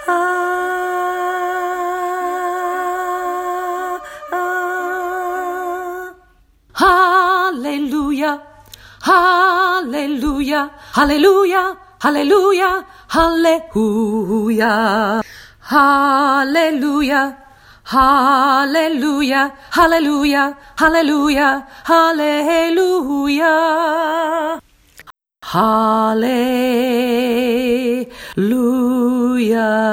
Hallelujah, hallelujah, hallelujah, hallelujah, hallelujah, hallelujah, hallelujah, hallelujah, hallelujah, hallelujah, hallelujah.